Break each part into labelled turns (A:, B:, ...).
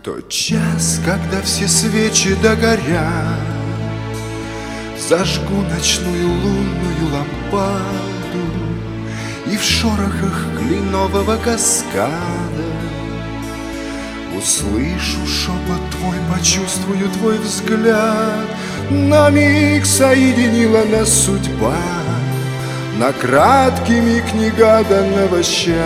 A: Тот час, когда все свечи догорят, зажгу ночную лунную лампаду, и в шорохах кленового каскада услышу шепот твой, почувствую твой взгляд. На миг соединила нас судьба, на краткий миг негаданного счастья,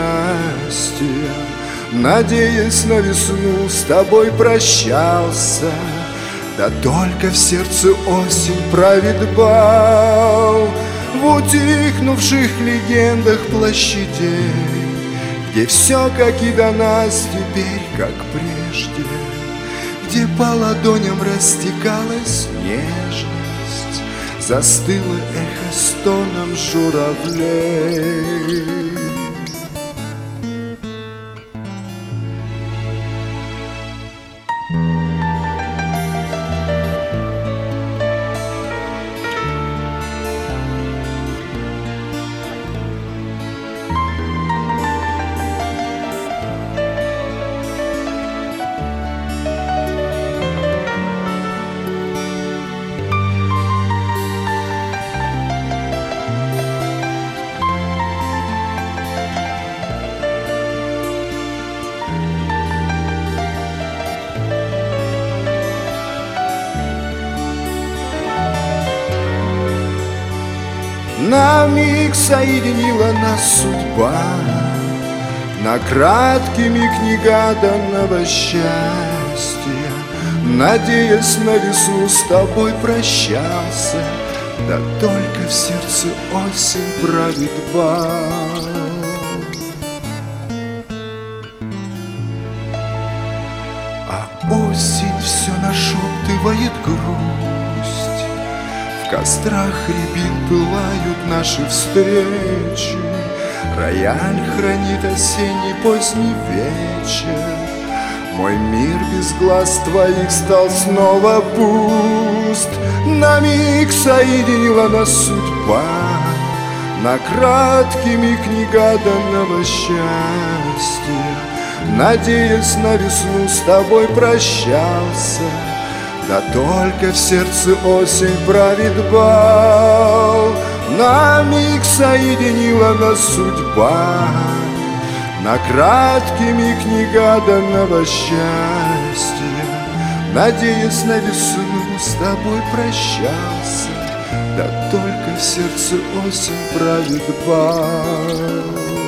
A: надеясь на весну, с тобой прощался. Да только в сердце осень правит бал, в утихнувших легендах площадей, где все, как и до нас, теперь как прежде, где по ладоням растекалась нежность, застыло эхо стоном журавлей. На миг соединила нас судьба, на краткий миг негаданного счастья, надеясь на весну, с тобой прощался. Да только в сердце осень правит бал. А осень все нашептывает грусть, в кострах рябин пылают наши встречи, рояль хранит осенний поздний вечер. Мой мир без глаз твоих стал снова пуст. На миг соединила нас судьба, на краткий миг негаданного счастья, надеясь на весну, с тобой прощался. Да только в сердце осень правит бал. На миг соединила нас судьба, на краткий миг негаданного счастья, надеясь на весну, с тобой прощался. Да только в сердце осень правит бал.